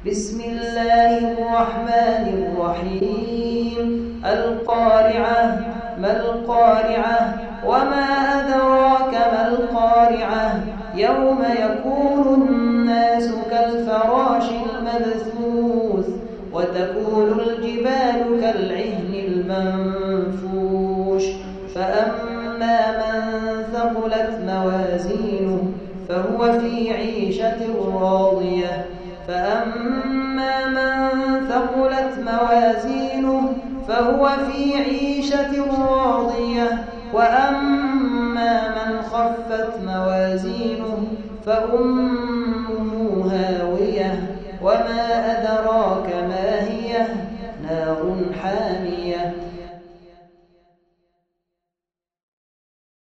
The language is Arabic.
بسم الله الرحمن الرحيم. القارعة. ما القارعة؟ وما أدراك ما القارعة؟ يوم يكون الناس كالفراش المبثوث وتكون الجبال كالعهن المنفوش. فأما من ثقلت موازينه فهو في عيشة راضية. فأما من ثقلت موازينه فهو في عيشة راضية. وأما من خفت موازينه فأمه هاوية. وما